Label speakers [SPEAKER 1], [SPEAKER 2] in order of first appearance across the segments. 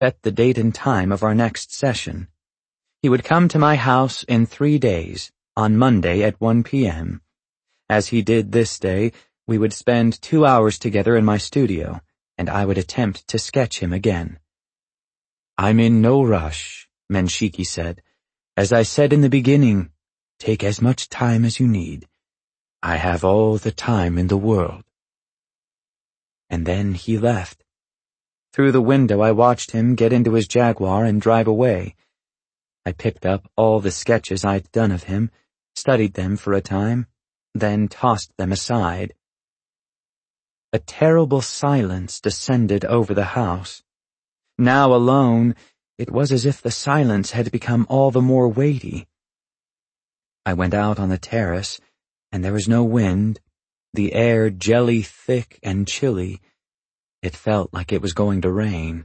[SPEAKER 1] set the date and time of our next session. He would come to my house in 3 days, on Monday at 1 p.m. As he did this day, we would spend 2 hours together in my studio, and I would attempt to sketch him again. "I'm in no rush," Menshiki said. "As I said in the beginning, take as much time as you need. I have all the time in the world." And then he left. Through the window I watched him get into his Jaguar and drive away. I picked up all the sketches I'd done of him, studied them for a time, then tossed them aside. A terrible silence descended over the house. Now alone, it was as if the silence had become all the more weighty. I went out on the terrace, and there was no wind, the air jelly thick and chilly. It felt like it was going to rain.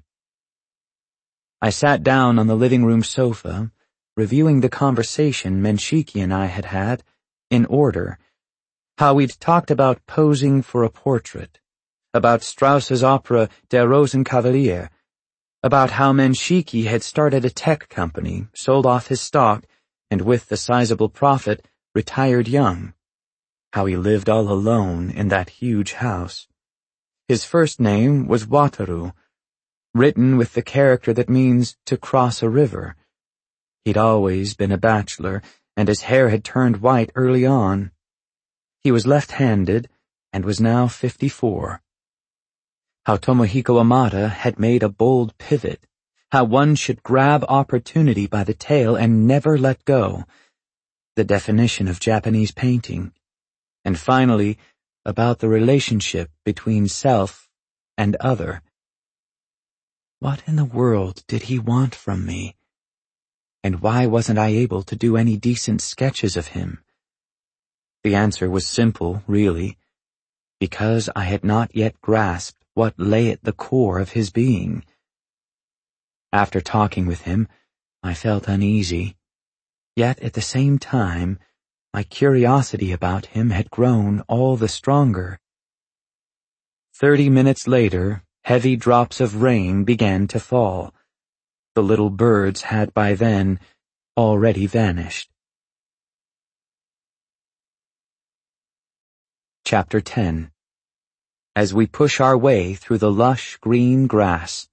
[SPEAKER 1] I sat down on the living room sofa, reviewing the conversation Menshiki and I had had, in order. How we'd talked about posing for a portrait, about Strauss's opera Der Rosenkavalier, about how Menshiki had started a tech company, sold off his stock, and with the sizable profit, retired young. How he lived all alone in that huge house. His first name was Wataru, written with the character that means to cross a river. He'd always been a bachelor, and his hair had turned white early on. He was left-handed, and was now 54. How Tomohiko Amada had made a bold pivot, how one should grab opportunity by the tail and never let go, the definition of Japanese painting, and finally, about the relationship between self and other. What in the world did he want from me? And why wasn't I able to do any decent sketches of him? The answer was simple, really, because I had not yet grasped what lay at the core of his being. After talking with him, I felt uneasy, yet at the same time, my curiosity about him had grown all the stronger. 30 minutes later, heavy drops of rain began to fall. The little birds had by then already vanished. Chapter 10. As we push our way through the lush green grass.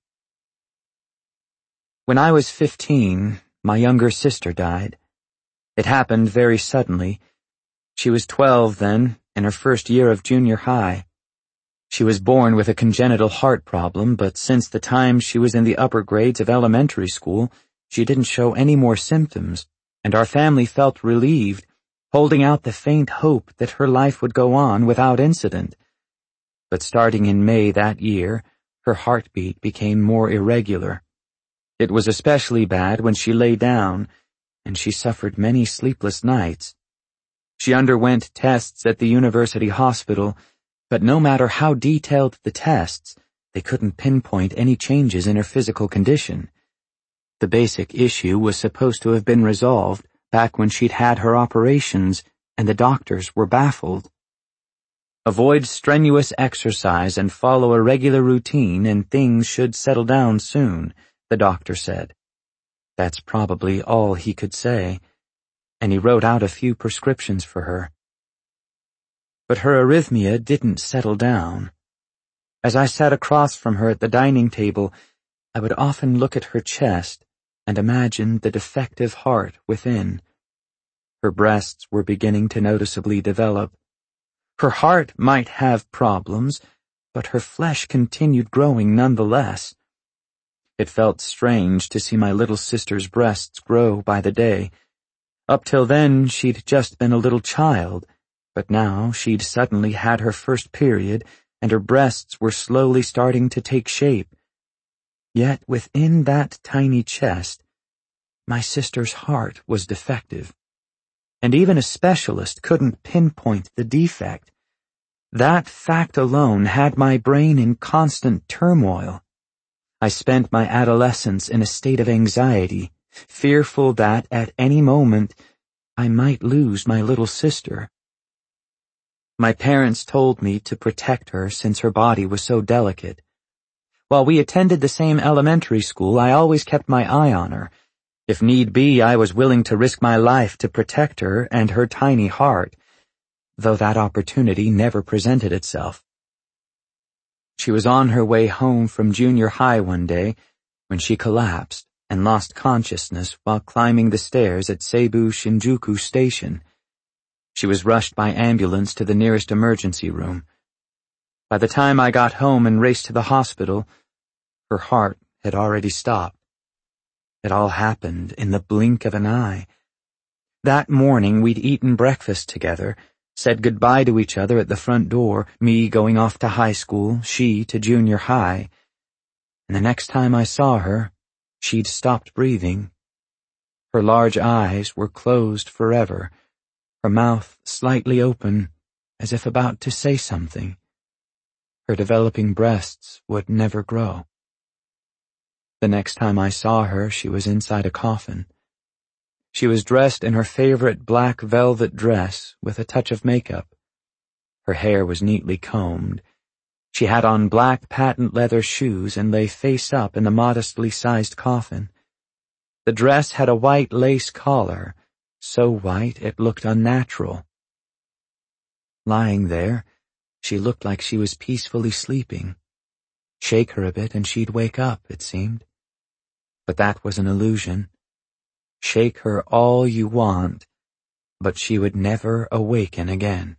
[SPEAKER 1] When I was 15, my younger sister died. It happened very suddenly. She was 12 then, in her first year of junior high. She was born with a congenital heart problem, but since the time she was in the upper grades of elementary school, she didn't show any more symptoms, and our family felt relieved, holding out the faint hope that her life would go on without incident. But starting in May that year, her heartbeat became more irregular. It was especially bad when she lay down, and she suffered many sleepless nights. She underwent tests at the university hospital, but no matter how detailed the tests, they couldn't pinpoint any changes in her physical condition. The basic issue was supposed to have been resolved back when she'd had her operations, and the doctors were baffled. Avoid strenuous exercise and follow a regular routine and things should settle down soon, the doctor said. That's probably all he could say, and he wrote out a few prescriptions for her. But her arrhythmia didn't settle down. As I sat across from her at the dining table, I would often look at her chest and imagine the defective heart within. Her breasts were beginning to noticeably develop. Her heart might have problems, but her flesh continued growing nonetheless. It felt strange to see my little sister's breasts grow by the day. Up till then, she'd just been a little child, but now she'd suddenly had her first period, and her breasts were slowly starting to take shape. Yet within that tiny chest, my sister's heart was defective, and even a specialist couldn't pinpoint the defect. That fact alone had my brain in constant turmoil. I spent my adolescence in a state of anxiety, fearful that at any moment I might lose my little sister. My parents told me to protect her since her body was so delicate. While we attended the same elementary school, I always kept my eye on her. If need be, I was willing to risk my life to protect her and her tiny heart, though that opportunity never presented itself. She was on her way home from junior high one day when she collapsed and lost consciousness while climbing the stairs at Seibu Shinjuku Station. She was rushed by ambulance to the nearest emergency room. By the time I got home and raced to the hospital, her heart had already stopped. It all happened in the blink of an eye. That morning we'd eaten breakfast together, said goodbye to each other at the front door, me going off to high school, she to junior high. And the next time I saw her, she'd stopped breathing. Her large eyes were closed forever, her mouth slightly open, as if about to say something. Her developing breasts would never grow. The next time I saw her, she was inside a coffin. She was dressed in her favorite black velvet dress with a touch of makeup. Her hair was neatly combed. She had on black patent leather shoes and lay face up in the modestly sized coffin. The dress had a white lace collar, so white it looked unnatural. Lying there, she looked like she was peacefully sleeping. Shake her a bit and she'd wake up, it seemed. But that was an illusion. Shake her all you want, but she would never awaken again.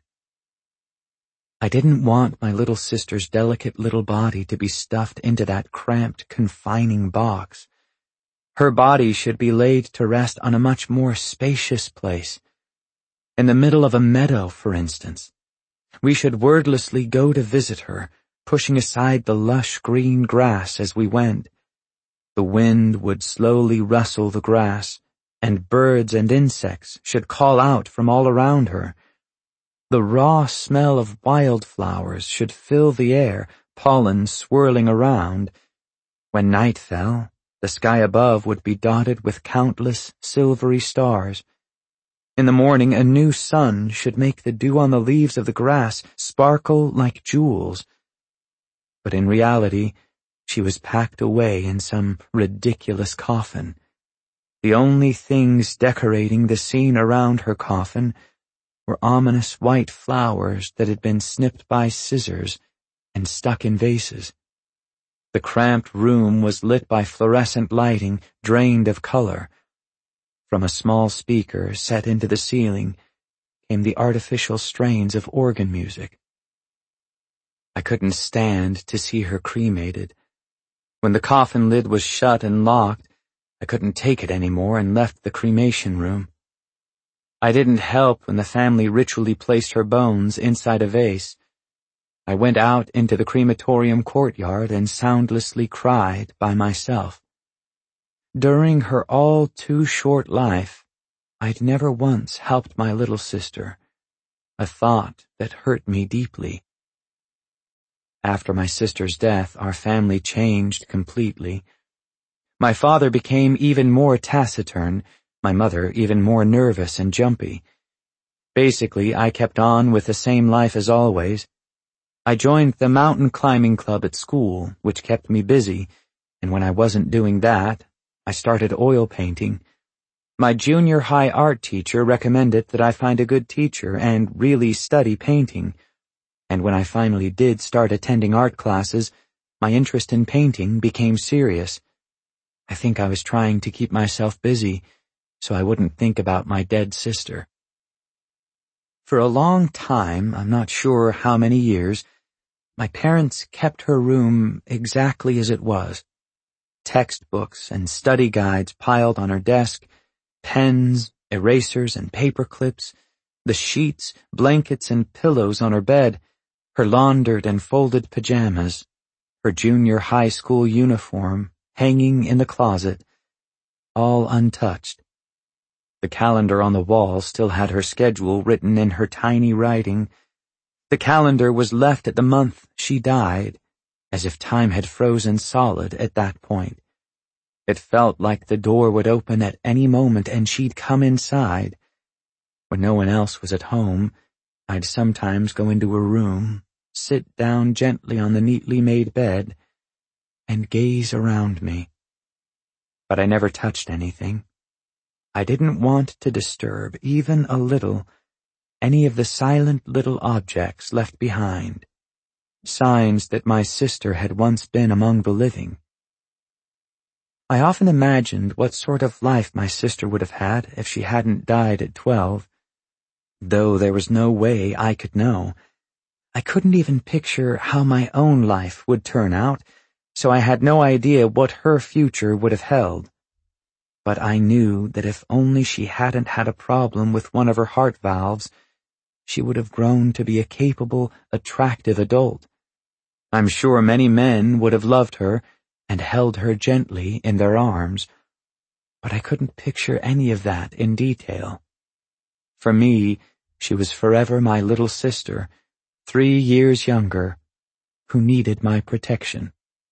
[SPEAKER 1] I didn't want my little sister's delicate little body to be stuffed into that cramped, confining box. Her body should be laid to rest on a much more spacious place. In the middle of a meadow, for instance. We should wordlessly go to visit her, pushing aside the lush green grass as we went. The wind would slowly rustle the grass, and birds and insects should call out from all around her. The raw smell of wildflowers should fill the air, pollen swirling around. When night fell, the sky above would be dotted with countless silvery stars. In the morning, a new sun should make the dew on the leaves of the grass sparkle like jewels. But in reality, she was packed away in some ridiculous coffin. The only things decorating the scene around her coffin were ominous white flowers that had been snipped by scissors and stuck in vases. The cramped room was lit by fluorescent lighting, drained of color. From a small speaker set into the ceiling came the artificial strains of organ music. I couldn't stand to see her cremated. When the coffin lid was shut and locked, I couldn't take it anymore and left the cremation room. I didn't help when the family ritually placed her bones inside a vase. I went out into the crematorium courtyard and soundlessly cried by myself. During her all too short life, I'd never once helped my little sister, a thought that hurt me deeply. After my sister's death, our family changed completely. My father became even more taciturn, my mother even more nervous and jumpy. Basically, I kept on with the same life as always. I joined the mountain climbing club at school, which kept me busy, and when I wasn't doing that, I started oil painting. My junior high art teacher recommended that I find a good teacher and really study painting. And when I finally did start attending art classes, my interest in painting became serious. I think I was trying to keep myself busy, so I wouldn't think about my dead sister. For a long time, I'm not sure how many years, my parents kept her room exactly as it was. Textbooks and study guides piled on her desk, pens, erasers and paper clips, the sheets, blankets and pillows on her bed, her laundered and folded pajamas, her junior high school uniform hanging in the closet, all untouched. The calendar on the wall still had her schedule written in her tiny writing. The calendar was left at the month she died, as if time had frozen solid at that point. It felt like the door would open at any moment and she'd come inside. When no one else was at home, I'd sometimes go into her room, sit down gently on the neatly made bed, and gaze around me. But I never touched anything. I didn't want to disturb, even a little, any of the silent little objects left behind, signs that my sister had once been among the living. I often imagined what sort of life my sister would have had if she hadn't died at 12, though there was no way I could know. I couldn't even picture how my own life would turn out, so I had no idea what her future would have held. But I knew that if only she hadn't had a problem with one of her heart valves, she would have grown to be a capable, attractive adult. I'm sure many men would have loved her and held her gently in their arms, but I couldn't picture any of that in detail. For me, she was forever my little sister, 3 years younger, who needed my protection.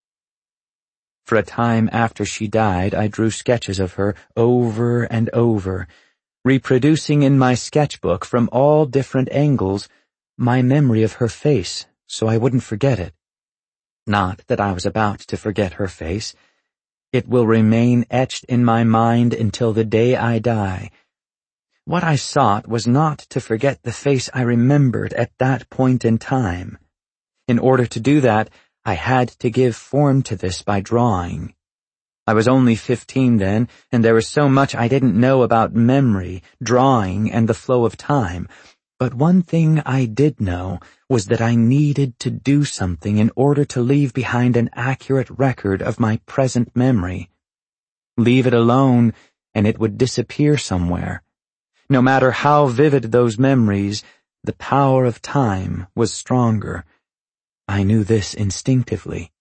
[SPEAKER 1] For a time after she died, I drew sketches of her over and over, reproducing in my sketchbook from all different angles my memory of her face so I wouldn't forget it. Not that I was about to forget her face. It will remain etched in my mind until the day I die. What I sought was not to forget the face I remembered at that point in time. In order to do that, I had to give form to this by drawing. I was only 15 then, and there was so much I didn't know about memory, drawing, and the flow of time. But one thing I did know was that I needed to do something in order to leave behind an accurate record of my present memory. Leave it alone, and it would disappear somewhere. No matter how vivid those memories, the power of time was stronger. I knew this instinctively.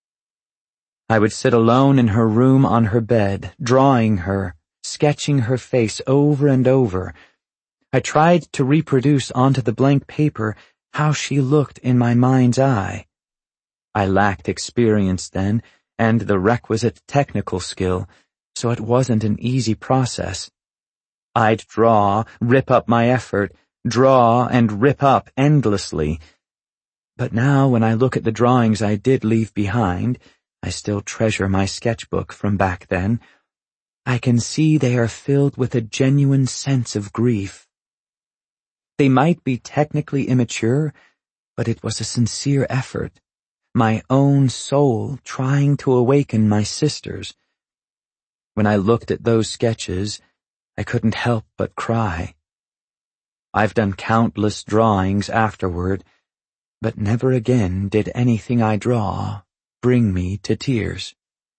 [SPEAKER 1] I would sit alone in her room on her bed, drawing her, sketching her face over and over. I tried to reproduce onto the blank paper how she looked in my mind's eye. I lacked experience then, and the requisite technical skill, so it wasn't an easy process. I'd draw, rip up my effort, draw and rip up endlessly. But now when I look at the drawings I did leave behind, I still treasure my sketchbook from back then, I can see they are filled with a genuine sense of grief. They might be technically immature, but it was a sincere effort, my own soul trying to awaken my sister's. When I looked at those sketches, I couldn't help but cry. I've done countless drawings afterward, but never again did anything I draw bring me to tears.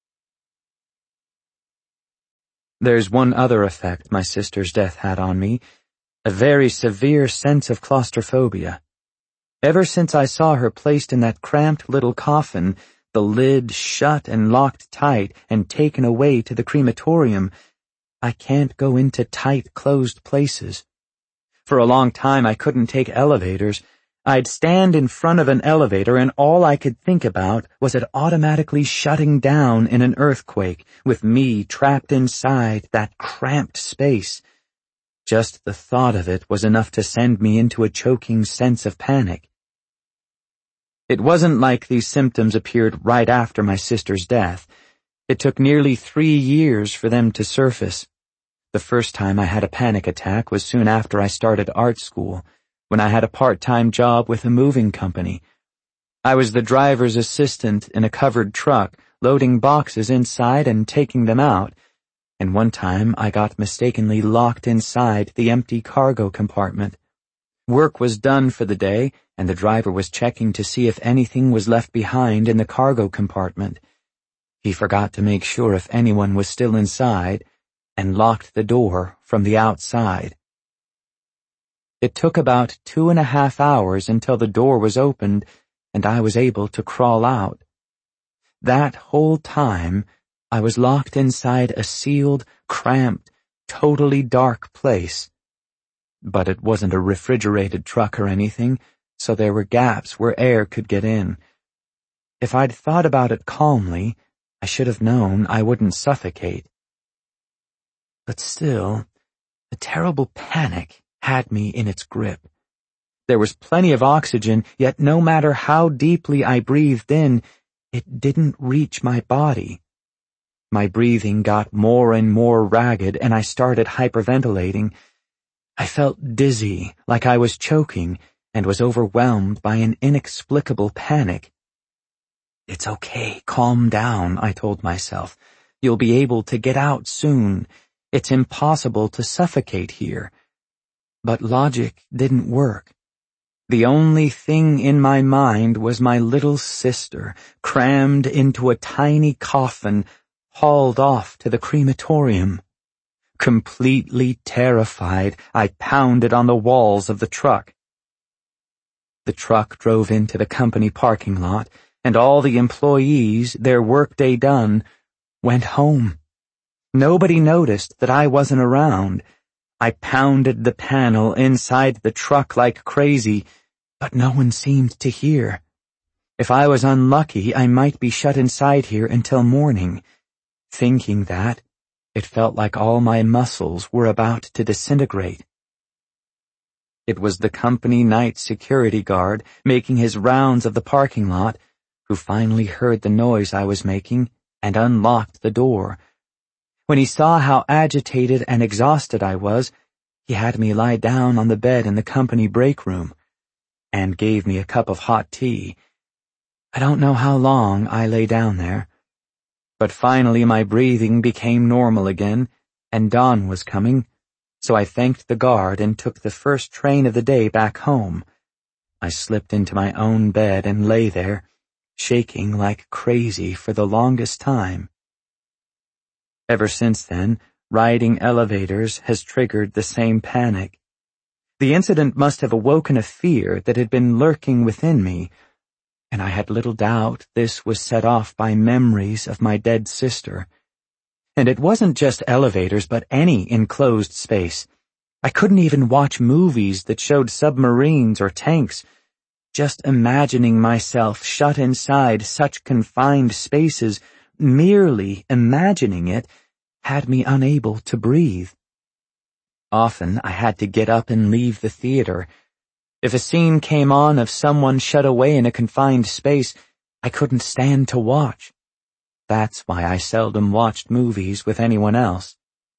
[SPEAKER 1] There's one other effect my sister's death had on me, a very severe sense of claustrophobia. Ever since I saw her placed in that cramped little coffin, the lid shut and locked tight and taken away to the crematorium, I can't go into tight, closed places. For a long time I couldn't take elevators. I'd stand in front of an elevator and all I could think about was it automatically shutting down in an earthquake, with me trapped inside that cramped space. Just the thought of it was enough to send me into a choking sense of panic. It wasn't like these symptoms appeared right after my sister's death. It took nearly 3 years for them to surface. The first time I had a panic attack was soon after I started art school, when I had a part-time job with a moving company. I was the driver's assistant in a covered truck, loading boxes inside and taking them out, and one time I got mistakenly locked inside the empty cargo compartment. Work was done for the day, and the driver was checking to see if anything was left behind in the cargo compartment. He forgot to make sure if anyone was still inside, and locked the door from the outside. It took about 2.5 hours until the door was opened, and I was able to crawl out. That whole time, I was locked inside a sealed, cramped, totally dark place. But it wasn't a refrigerated truck or anything, so there were gaps where air could get in. If I'd thought about it calmly, I should have known I wouldn't suffocate. But still, a terrible panic had me in its grip. There was plenty of oxygen, yet no matter how deeply I breathed in, it didn't reach my body. My breathing got more and more ragged, and I started hyperventilating. I felt dizzy, like I was choking, and was overwhelmed by an inexplicable panic. "It's okay, calm down," I told myself. "You'll be able to get out soon. It's impossible to suffocate here." But logic didn't work. The only thing in my mind was my little sister, crammed into a tiny coffin, hauled off to the crematorium. Completely terrified, I pounded on the walls of the truck. The truck drove into the company parking lot, and all the employees, their workday done, went home. Nobody noticed that I wasn't around. I pounded the panel inside the truck like crazy, but no one seemed to hear. If I was unlucky, I might be shut inside here until morning. Thinking that, it felt like all my muscles were about to disintegrate. It was the company night security guard making his rounds of the parking lot who finally heard the noise I was making and unlocked the door. When he saw how agitated and exhausted I was, he had me lie down on the bed in the company break room and gave me a cup of hot tea. I don't know how long I lay down there, but finally my breathing became normal again, and dawn was coming, so I thanked the guard and took the first train of the day back home. I slipped into my own bed and lay there, shaking like crazy for the longest time. Ever since then, riding elevators has triggered the same panic. The incident must have awoken a fear that had been lurking within me, and I had little doubt this was set off by memories of my dead sister. And it wasn't just elevators, but any enclosed space. I couldn't even watch movies that showed submarines or tanks. Just imagining myself shut inside such confined spaces, merely imagining it, had me unable to breathe. Often I had to get up and leave the theater. If a scene came on of someone shut away in a confined space, I couldn't stand to watch. That's why I seldom watched movies with anyone else.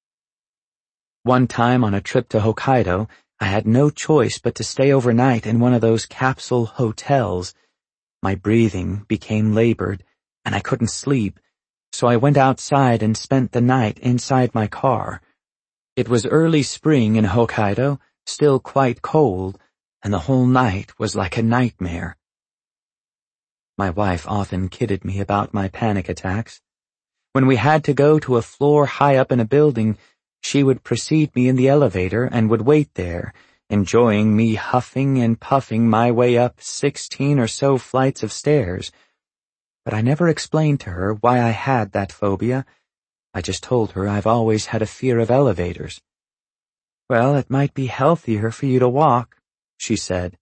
[SPEAKER 1] One time on a trip to Hokkaido, I had no choice but to stay overnight in one of those capsule hotels. My breathing became labored, and I couldn't sleep, so I went outside and spent the night inside my car. It was early spring in Hokkaido, still quite cold, and the whole night was like a nightmare. My wife often kidded me about my panic attacks. When we had to go to a floor high up in a building, she would precede me in the elevator and would wait there, enjoying me huffing and puffing my way up 16 or so flights of stairs. But I never explained to her why I had that phobia. I just told her I've always had a fear of elevators. "Well, it might be healthier for you to walk," she said.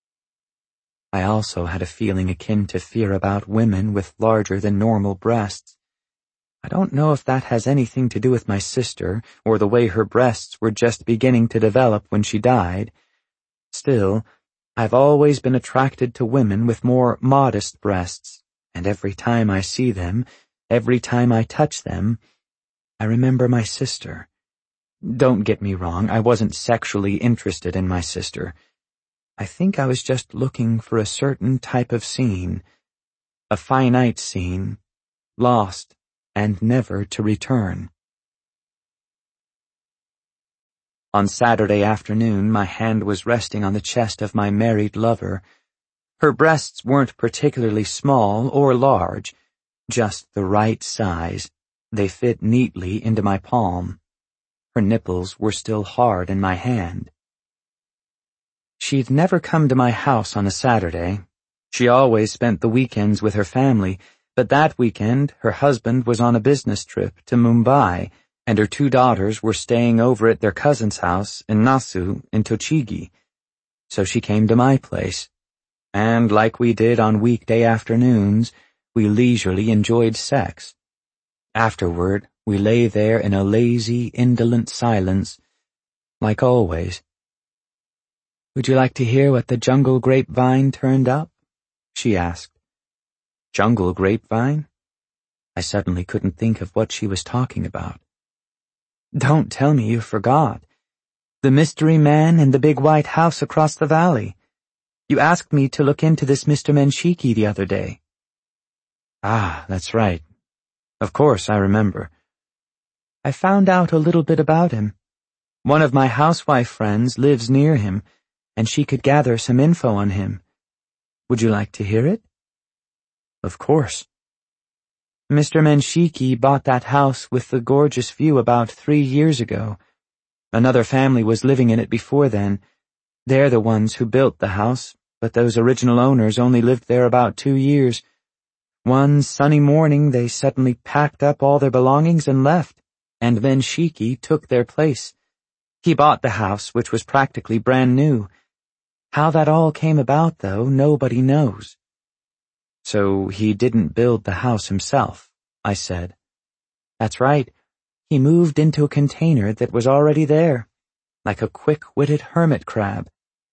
[SPEAKER 1] I also had a feeling akin to fear about women with larger than normal breasts. I don't know if that has anything to do with my sister, or the way her breasts were just beginning to develop when she died. Still, I've always been attracted to women with more modest breasts, and every time I see them, every time I touch them, I remember my sister. Don't get me wrong, I wasn't sexually interested in my sister. I think I was just looking for a certain type of scene, a finite scene, lost and never to return. On Saturday afternoon, my hand was resting on the chest of my married lover. Her breasts weren't particularly small or large, just the right size. They fit neatly into my palm. Her nipples were still hard in my hand. She'd never come to my house on a Saturday. She always spent the weekends with her family, but that weekend her husband was on a business trip to Mumbai, and her 2 daughters were staying over at their cousin's house in Nasu in Tochigi. So she came to my place, and like we did on weekday afternoons, we leisurely enjoyed sex. Afterward, we lay there in a lazy, indolent silence, like always. "Would you like to hear what the jungle grapevine turned up?" she asked. Jungle grapevine? I suddenly couldn't think of what she was talking about. Don't tell me you forgot. The mystery man in the big white house across the valley. You asked me to look into this Mr. Menshiki the other day. Ah, that's right. Of course, I remember. I found out a little bit about him. One of my housewife friends lives near him, and she could gather some info on him. Would you like to hear it? Of course. Mr. Menshiki bought that house with the gorgeous view about 3 years ago. Another family was living in it before then. They're the ones who built the house, but those original owners only lived there about 2 years. One sunny morning they suddenly packed up all their belongings and left, and Menshiki took their place. He bought the house, which was practically brand new. How that all came about, though, nobody knows. So he didn't build the house himself, I said. That's right. He moved into a container that was already there, like a quick-witted hermit crab.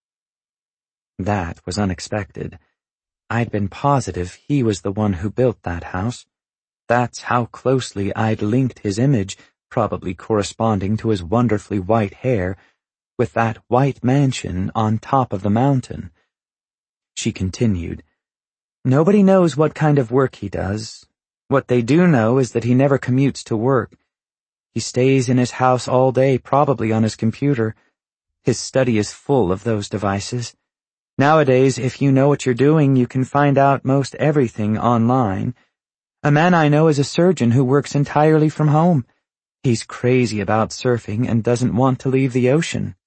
[SPEAKER 1] That was unexpected. I'd been positive he was the one who built that house. That's how closely I'd linked his image, probably corresponding to his wonderfully white hair, with that white mansion on top of the mountain. She continued, Nobody knows what kind of work he does. What they do know is that he never commutes to work. He stays in his house all day, probably on his computer. His study is full of those devices. Nowadays, if you know what you're doing, you can find out most everything online. A man I know is a surgeon who works entirely from home. He's crazy about surfing and doesn't want to leave the ocean.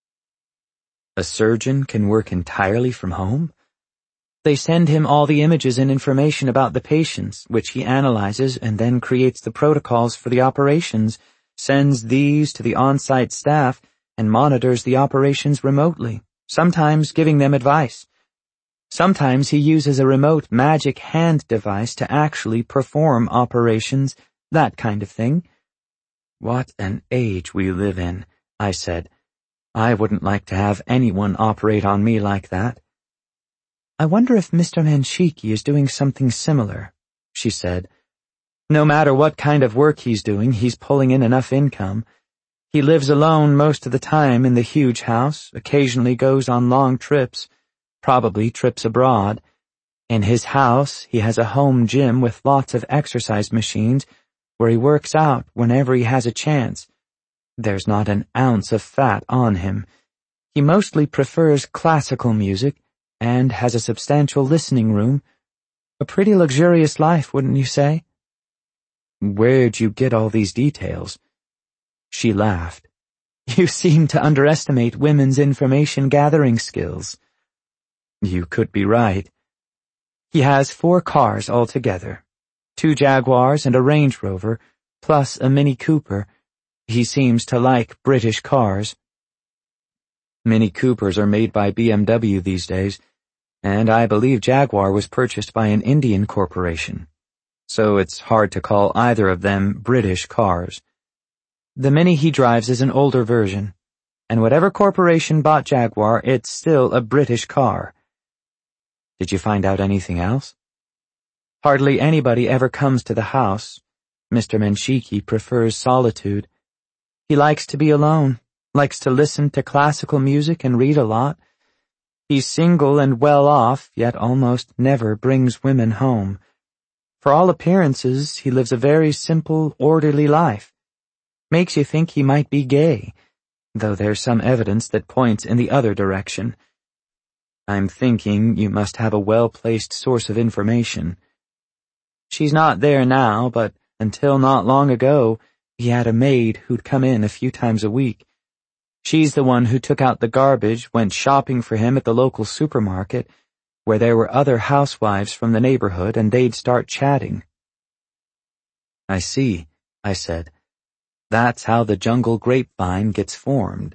[SPEAKER 1] A surgeon can work entirely from home? They send him all the images and information about the patients, which he analyzes and then creates the protocols for the operations, sends these to the on-site staff, and monitors the operations remotely, sometimes giving them advice. Sometimes he uses a remote magic hand device to actually perform operations, that kind of thing. What an age we live in, I said. I wouldn't like to have anyone operate on me like that. I wonder if Mr. Menshiki is doing something similar, she said. No matter what kind of work he's doing, he's pulling in enough income. He lives alone most of the time in the huge house, occasionally goes on long trips, probably trips abroad. In his house, he has a home gym with lots of exercise machines where he works out whenever he has a chance. There's not an ounce of fat on him. He mostly prefers classical music and has a substantial listening room. A pretty luxurious life, wouldn't you say? Where'd you get all these details? She laughed. You seem to underestimate women's information-gathering skills. You could be right. He has 4 cars altogether, 2 Jaguars and a Range Rover, plus a Mini Cooper. He seems to like British cars. Mini Coopers are made by BMW these days, and I believe Jaguar was purchased by an Indian corporation, so it's hard to call either of them British cars. The Mini he drives is an older version, and whatever corporation bought Jaguar, it's still a British car. Did you find out anything else? Hardly anybody ever comes to the house. Mr. Menshiki prefers solitude. He likes to be alone, likes to listen to classical music and read a lot. He's single and well off, yet almost never brings women home. For all appearances, he lives a very simple, orderly life. Makes you think he might be gay, though there's some evidence that points in the other direction. I'm thinking you must have a well-placed source of information. She's not there now, but until not long ago, he had a maid who'd come in a few times a week. She's the one who took out the garbage, went shopping for him at the local supermarket, where there were other housewives from the neighborhood, and they'd start chatting. I see, I said. That's how the jungle grapevine gets formed.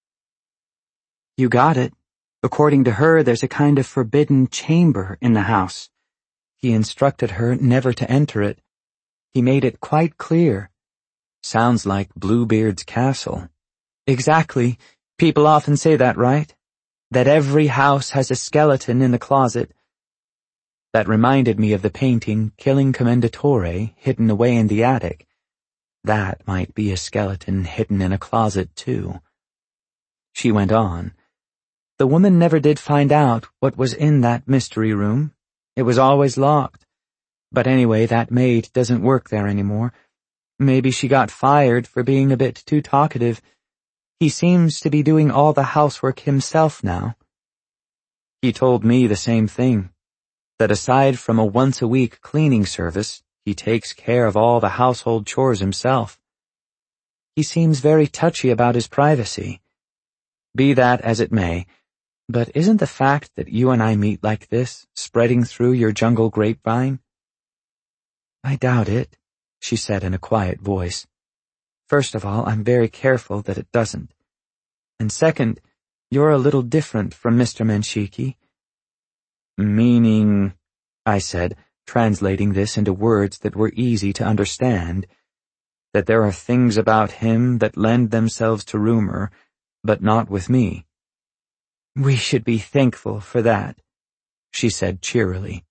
[SPEAKER 1] You got it. According to her, there's a kind of forbidden chamber in the house. He instructed her never to enter it. He made it quite clear. Sounds like Bluebeard's castle. Exactly. People often say that, right? That every house has a skeleton in the closet. That reminded me of the painting Killing Commendatore hidden away in the attic. That might be a skeleton hidden in a closet, too. She went on. The woman never did find out what was in that mystery room. It was always locked. But anyway, that maid doesn't work there anymore. Maybe she got fired for being a bit too talkative. He seems to be doing all the housework himself now. He told me the same thing, that aside from a once-a-week cleaning service, he takes care of all the household chores himself. He seems very touchy about his privacy. Be that as it may, but isn't the fact that you and I meet like this spreading through your jungle grapevine? I doubt it, she said in a quiet voice. First of all, I'm very careful that it doesn't. And second, you're a little different from Mr. Menshiki. Meaning, I said, translating this into words that were easy to understand, that there are things about him that lend themselves to rumor, but not with me. We should be thankful for that, she said cheerily.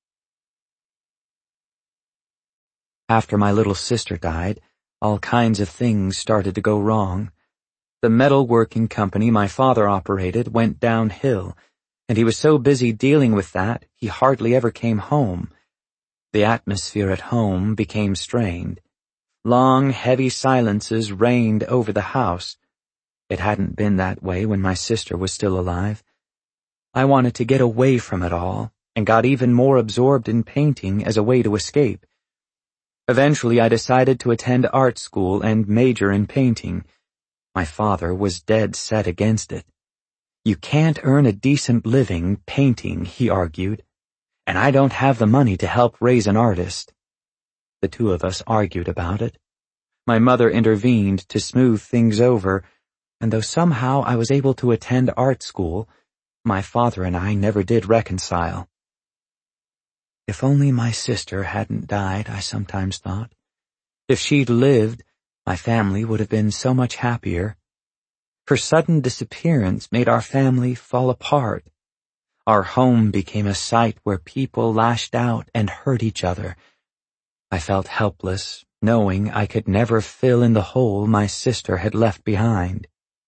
[SPEAKER 1] After my little sister died, all kinds of things started to go wrong. The metalworking company my father operated went downhill, and he was so busy dealing with that he hardly ever came home. The atmosphere at home became strained. Long, heavy silences reigned over the house. It hadn't been that way when my sister was still alive. I wanted to get away from it all, and got even more absorbed in painting as a way to escape. Eventually, I decided to attend art school and major in painting. My father was dead set against it. You can't earn a decent living painting, he argued, and I don't have the money to help raise an artist. The two of us argued about it. My mother intervened to smooth things over, and though somehow I was able to attend art school, my father and I never did reconcile. If only my sister hadn't died, I sometimes thought. If she'd lived, my family would have been so much happier. Her sudden disappearance made our family fall apart. Our home became a site where people lashed out and hurt each other. I felt helpless, knowing I could never fill in the hole my sister had left behind.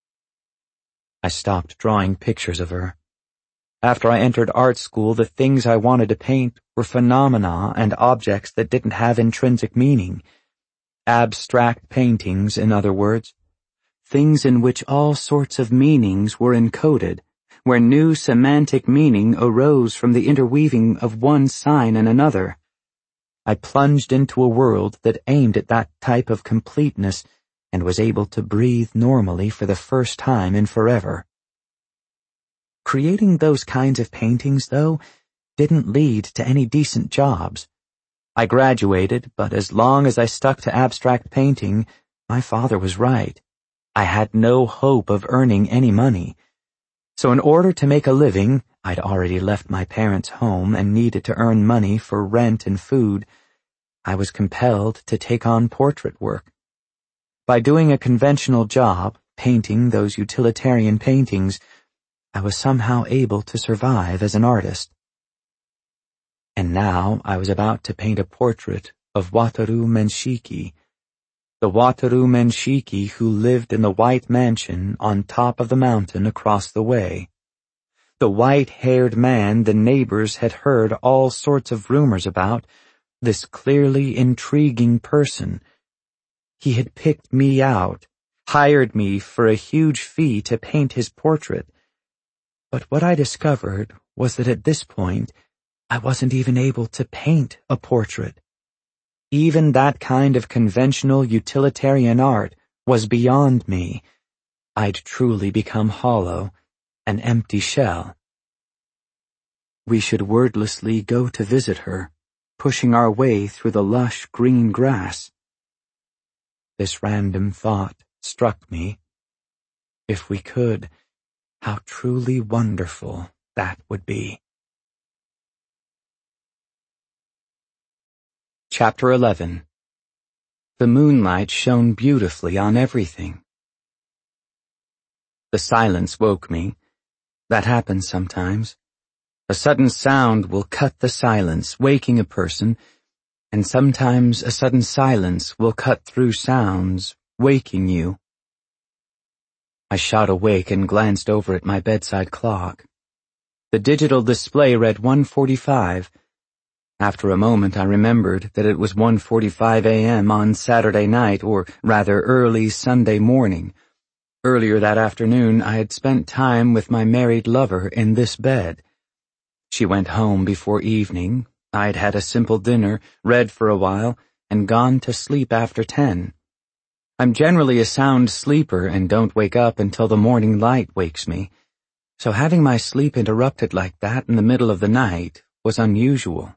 [SPEAKER 1] I stopped drawing pictures of her. After I entered art school, the things I wanted to paint were phenomena and objects that didn't have intrinsic meaning. Abstract paintings, in other words. Things in which all sorts of meanings were encoded, where new semantic meaning arose from the interweaving of one sign and another. I plunged into a world that aimed at that type of completeness and was able to breathe normally for the first time in forever. Creating those kinds of paintings, though, didn't lead to any decent jobs. I graduated, but as long as I stuck to abstract painting, my father was right. I had no hope of earning any money. So in order to make a living, I'd already left my parents' home and needed to earn money for rent and food. I was compelled to take on portrait work. By doing a conventional job, painting those utilitarian paintings, I was somehow able to survive as an artist. And now I was about to paint a portrait of Wataru Menshiki, the Wataru Menshiki who lived in the white mansion on top of the mountain across the way. The white-haired man the neighbors had heard all sorts of rumors about, this clearly intriguing person. He had picked me out, hired me for a huge fee to paint his portrait. But what I discovered was that at this point, I wasn't even able to paint a portrait. Even that kind of conventional utilitarian art was beyond me. I'd truly become hollow, an empty shell. We should wordlessly go to visit her, pushing our way through the lush green grass. This random thought struck me. If we could, how truly wonderful that would be. Chapter 11. The moonlight shone beautifully on everything. The silence woke me. That happens sometimes. A sudden sound will cut the silence, waking a person, and sometimes a sudden silence will cut through sounds, waking you. I shot awake and glanced over at my bedside clock. The digital display read 1:45. After a moment I remembered that it was 1:45 a.m. on Saturday night, or rather early Sunday morning. Earlier that afternoon I had spent time with my married lover in this bed. She went home before evening. I'd had a simple dinner, read for a while, and gone to sleep after 10. I'm generally a sound sleeper and don't wake up until the morning light wakes me, so having my sleep interrupted like that in the middle of the night was unusual.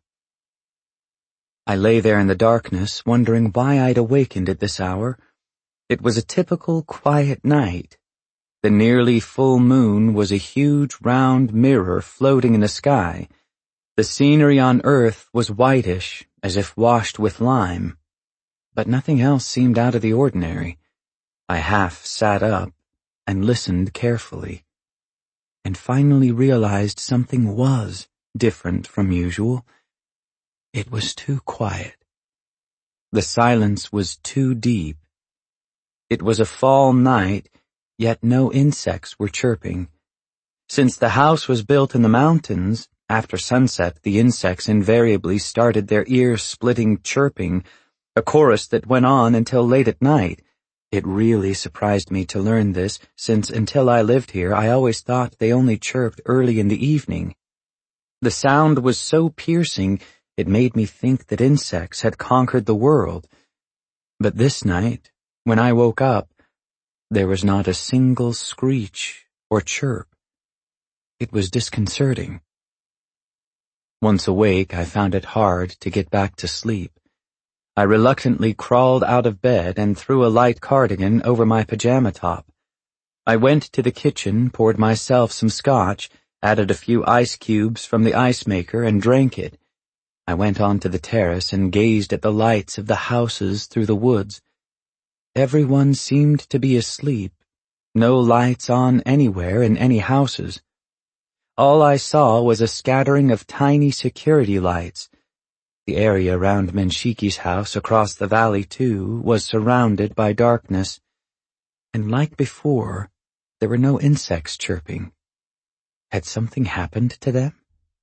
[SPEAKER 1] I lay there in the darkness, wondering why I'd awakened at this hour. It was a typical quiet night. The nearly full moon was a huge round mirror floating in the sky. The scenery on earth was whitish, as if washed with lime. But nothing else seemed out of the ordinary. I half sat up and listened carefully, and finally realized something was different from usual. It was too quiet. The silence was too deep. It was a fall night, yet no insects were chirping. Since the house was built in the mountains, after sunset the insects invariably started their ear-splitting chirping, a chorus that went on until late at night. It really surprised me to learn this, since until I lived here I always thought they only chirped early in the evening. The sound was so piercing it made me think that insects had conquered the world. But this night, when I woke up, there was not a single screech or chirp. It was disconcerting. Once awake, I found it hard to get back to sleep. I reluctantly crawled out of bed and threw a light cardigan over my pajama top. I went to the kitchen, poured myself some scotch, added a few ice cubes from the ice maker, and drank it. I went onto the terrace and gazed at the lights of the houses through the woods. Everyone seemed to be asleep. No lights on anywhere in any houses. All I saw was a scattering of tiny security lights. The area around Menshiki's house across the valley, too, was surrounded by darkness. And like before, there were no insects chirping. Had something happened to them?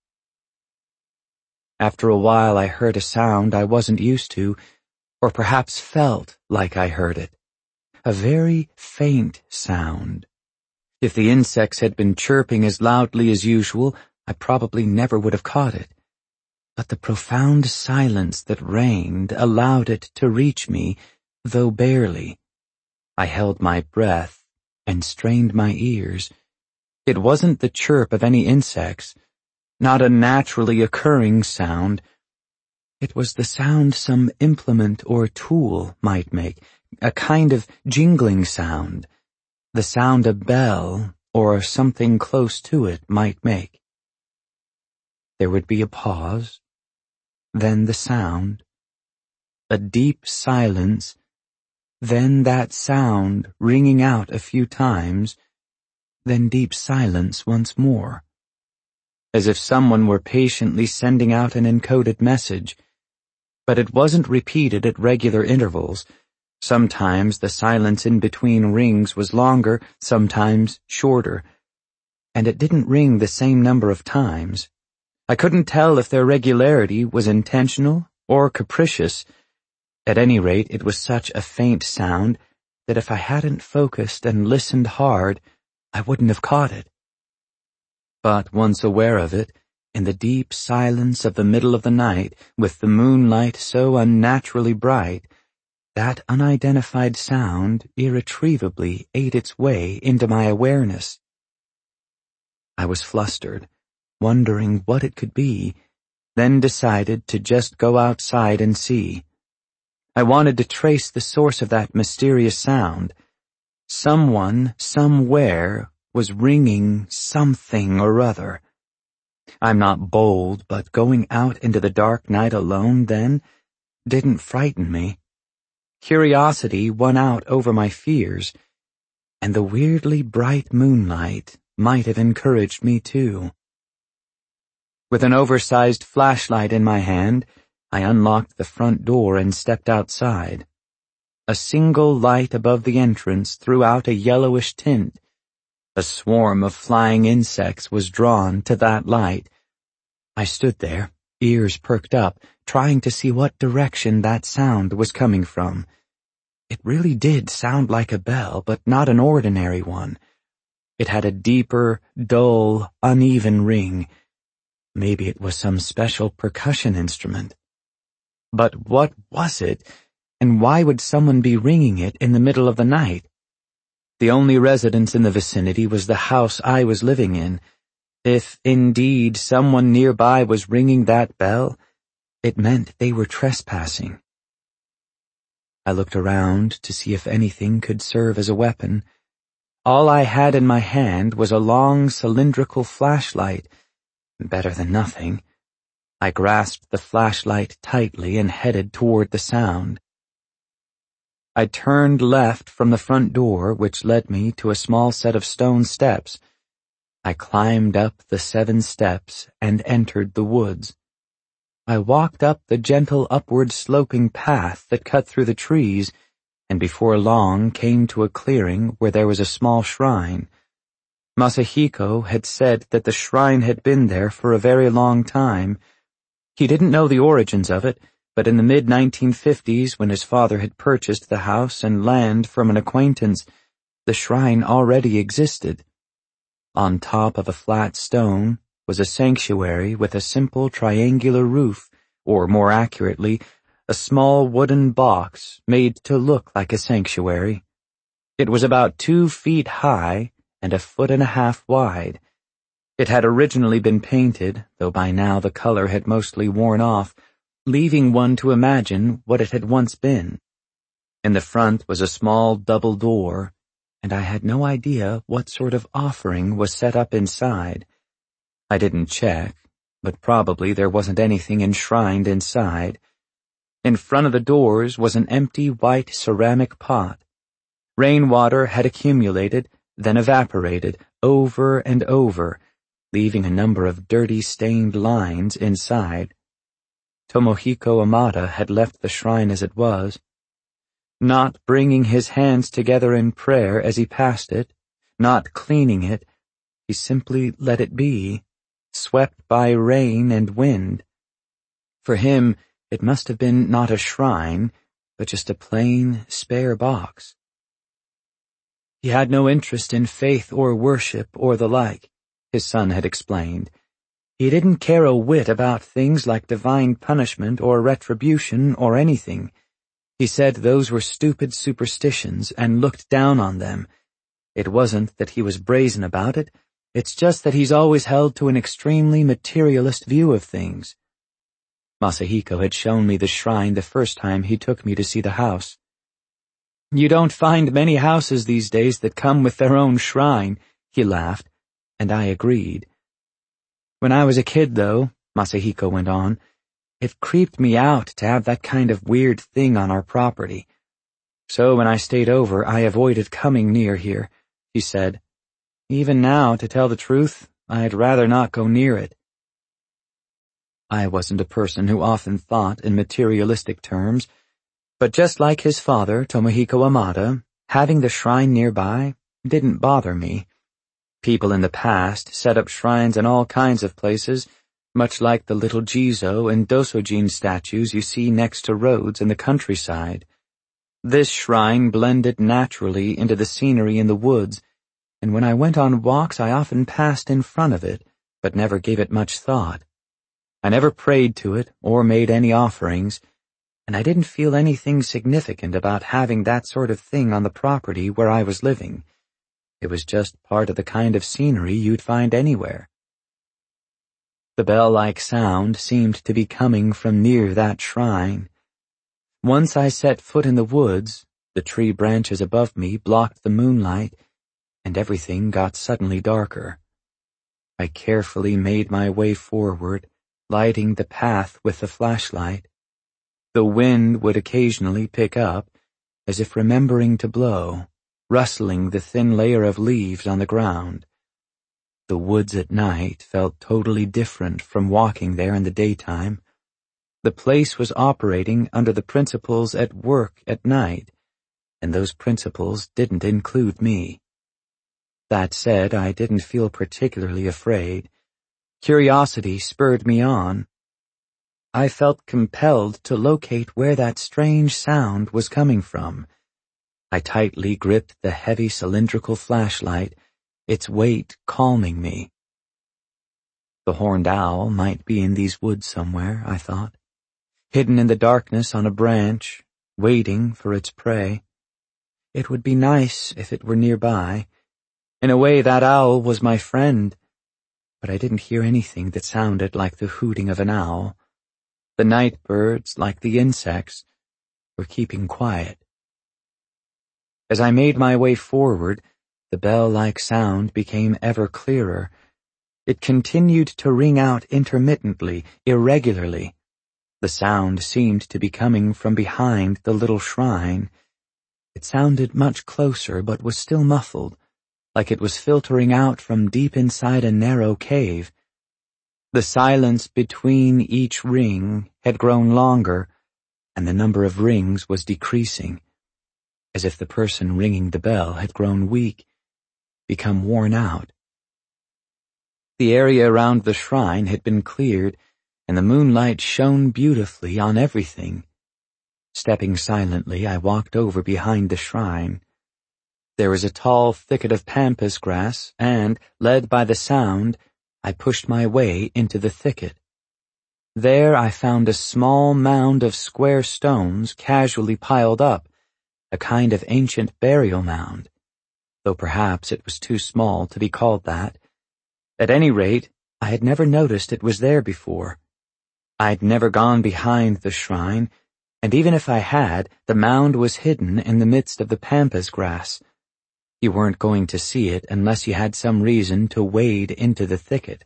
[SPEAKER 1] After a while I heard a sound I wasn't used to, or perhaps felt like I heard it. A very faint sound. If the insects had been chirping as loudly as usual, I probably never would have caught it. But the profound silence that reigned allowed it to reach me, though barely. I held my breath and strained my ears. It wasn't the chirp of any insects, not a naturally occurring sound. It was the sound some implement or tool might make, a kind of jingling sound, the sound a bell or something close to it might make. There would be a pause, then the sound, a deep silence, then that sound ringing out a few times, then deep silence once more, as if someone were patiently sending out an encoded message. But it wasn't repeated at regular intervals. Sometimes the silence in between rings was longer, sometimes shorter, and it didn't ring the same number of times. I couldn't tell if their regularity was intentional or capricious. At any rate, it was such a faint sound that if I hadn't focused and listened hard, I wouldn't have caught it. But once aware of it, in the deep silence of the middle of the night, with the moonlight so unnaturally bright, that unidentified sound irretrievably ate its way into my awareness. I was flustered, wondering what it could be, then decided to just go outside and see. I wanted to trace the source of that mysterious sound. Someone, somewhere, was ringing something or other. I'm not bold, but going out into the dark night alone then didn't frighten me. Curiosity won out over my fears, and the weirdly bright moonlight might have encouraged me too. With an oversized flashlight in my hand, I unlocked the front door and stepped outside. A single light above the entrance threw out a yellowish tint. A swarm of flying insects was drawn to that light. I stood there, ears perked up, trying to see what direction that sound was coming from. It really did sound like a bell, but not an ordinary one. It had a deeper, dull, uneven ring. Maybe it was some special percussion instrument. But what was it, and why would someone be ringing it in the middle of the night? The only residence in the vicinity was the house I was living in. If, indeed, someone nearby was ringing that bell, it meant they were trespassing. I looked around to see if anything could serve as a weapon. All I had in my hand was a long cylindrical flashlight. Better than nothing. I grasped the flashlight tightly and headed toward the sound. I turned left from the front door, which led me to a small set of stone steps. I climbed up the 7 steps and entered the woods. I walked up the gentle upward sloping path that cut through the trees, and before long came to a clearing where there was a small shrine. Masahiko had said that the shrine had been there for a very long time. He didn't know the origins of it, but in the mid-1950s, when his father had purchased the house and land from an acquaintance, the shrine already existed. On top of a flat stone was a sanctuary with a simple triangular roof, or more accurately, a small wooden box made to look like a sanctuary. It was about 2 feet high and 1.5 feet wide. It had originally been painted, though by now the color had mostly worn off, leaving one to imagine what it had once been. In the front was a small double door, and I had no idea what sort of offering was set up inside. I didn't check, but probably there wasn't anything enshrined inside. In front of the doors was an empty white ceramic pot. Rainwater had accumulated, then evaporated, over and over, leaving a number of dirty stained lines inside. Tomohiko Amada had left the shrine as it was. Not bringing his hands together in prayer as he passed it, not cleaning it, he simply let it be, swept by rain and wind. For him, it must have been not a shrine, but just a plain, spare box. He had no interest in faith or worship or the like, his son had explained. He didn't care a whit about things like divine punishment or retribution or anything. He said those were stupid superstitions and looked down on them. It wasn't that he was brazen about it, it's just that he's always held to an extremely materialist view of things. Masahiko had shown me the shrine the first time he took me to see the house. You don't find many houses these days that come with their own shrine, he laughed, and I agreed. When I was a kid, though, Masahiko went on, it creeped me out to have that kind of weird thing on our property. So when I stayed over, I avoided coming near here, he said. Even now, to tell the truth, I'd rather not go near it. I wasn't a person who often thought in materialistic terms, but just like his father, Tomohiko Amada, having the shrine nearby didn't bother me. People in the past set up shrines in all kinds of places, much like the little Jizo and Dosojin statues you see next to roads in the countryside. This shrine blended naturally into the scenery in the woods, and when I went on walks I often passed in front of it, but never gave it much thought. I never prayed to it or made any offerings, and I didn't feel anything significant about having that sort of thing on the property where I was living. It was just part of the kind of scenery you'd find anywhere. The bell-like sound seemed to be coming from near that shrine. Once I set foot in the woods, the tree branches above me blocked the moonlight, and everything got suddenly darker. I carefully made my way forward, lighting the path with the flashlight. The wind would occasionally pick up, as if remembering to blow, rustling the thin layer of leaves on the ground. The woods at night felt totally different from walking there in the daytime. The place was operating under the principles at work at night, and those principles didn't include me. That said, I didn't feel particularly afraid. Curiosity spurred me on. I felt compelled to locate where that strange sound was coming from. I tightly gripped the heavy cylindrical flashlight, its weight calming me. The horned owl might be in these woods somewhere, I thought, hidden in the darkness on a branch, waiting for its prey. It would be nice if it were nearby. In a way, that owl was my friend, but I didn't hear anything that sounded like the hooting of an owl. The night birds, like the insects, were keeping quiet. As I made my way forward, the bell-like sound became ever clearer. It continued to ring out intermittently, irregularly. The sound seemed to be coming from behind the little shrine. It sounded much closer, but was still muffled, like it was filtering out from deep inside a narrow cave. The silence between each ring had grown longer, and the number of rings was decreasing, as if the person ringing the bell had grown weak, become worn out. The area around the shrine had been cleared, and the moonlight shone beautifully on everything. Stepping silently, I walked over behind the shrine. There was a tall thicket of pampas grass, and, led by the sound, I pushed my way into the thicket. There I found a small mound of square stones casually piled up, a kind of ancient burial mound, though perhaps it was too small to be called that. At any rate, I had never noticed it was there before. I'd never gone behind the shrine, and even if I had, the mound was hidden in the midst of the pampas grass. You weren't going to see it unless you had some reason to wade into the thicket.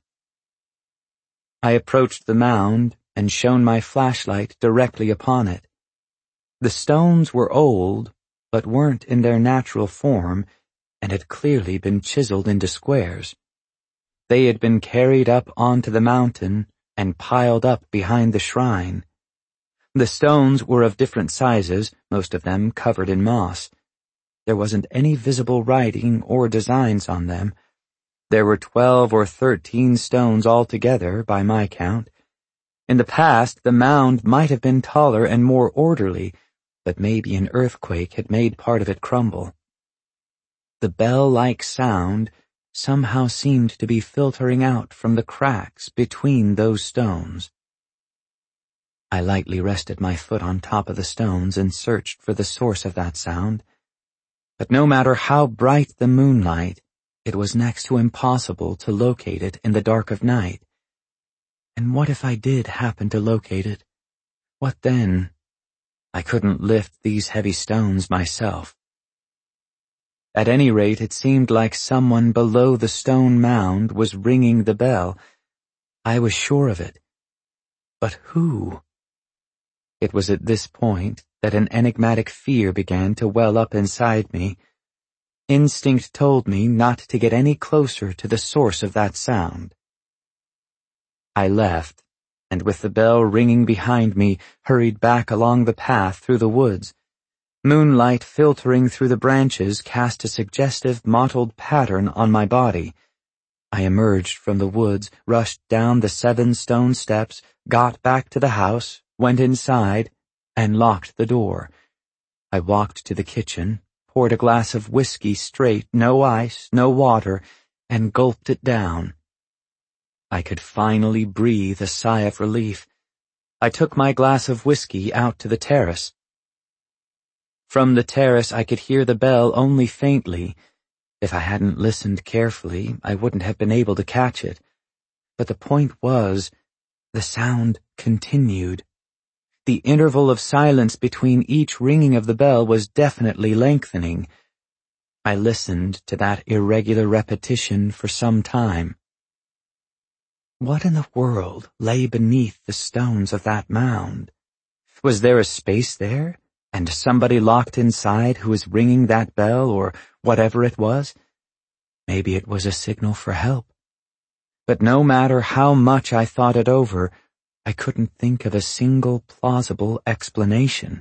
[SPEAKER 1] I approached the mound and shone my flashlight directly upon it. The stones were old, but weren't in their natural form, and had clearly been chiseled into squares. They had been carried up onto the mountain and piled up behind the shrine. The stones were of different sizes, most of them covered in moss. There wasn't any visible writing or designs on them. There were 12 or 13 stones altogether, by my count. In the past, the mound might have been taller and more orderly, but maybe an earthquake had made part of it crumble. The bell-like sound somehow seemed to be filtering out from the cracks between those stones. I lightly rested my foot on top of the stones and searched for the source of that sound. But no matter how bright the moonlight, it was next to impossible to locate it in the dark of night. And what if I did happen to locate it? What then? I couldn't lift these heavy stones myself. At any rate, it seemed like someone below the stone mound was ringing the bell. I was sure of it. But who? It was at this point that an enigmatic fear began to well up inside me. Instinct told me not to get any closer to the source of that sound. I left, and with the bell ringing behind me, hurried back along the path through the woods. Moonlight filtering through the branches cast a suggestive mottled pattern on my body. I emerged from the woods, rushed down the 7 stone steps, got back to the house, went inside, and locked the door. I walked to the kitchen, poured a glass of whiskey straight, no ice, no water, and gulped it down. I could finally breathe a sigh of relief. I took my glass of whiskey out to the terrace. From the terrace I could hear the bell only faintly. If I hadn't listened carefully, I wouldn't have been able to catch it. But the point was, the sound continued. The interval of silence between each ringing of the bell was definitely lengthening. I listened to that irregular repetition for some time. What in the world lay beneath the stones of that mound? Was there a space there, and somebody locked inside who was ringing that bell, or whatever it was? Maybe it was a signal for help. But no matter how much I thought it over, I couldn't think of a single plausible explanation.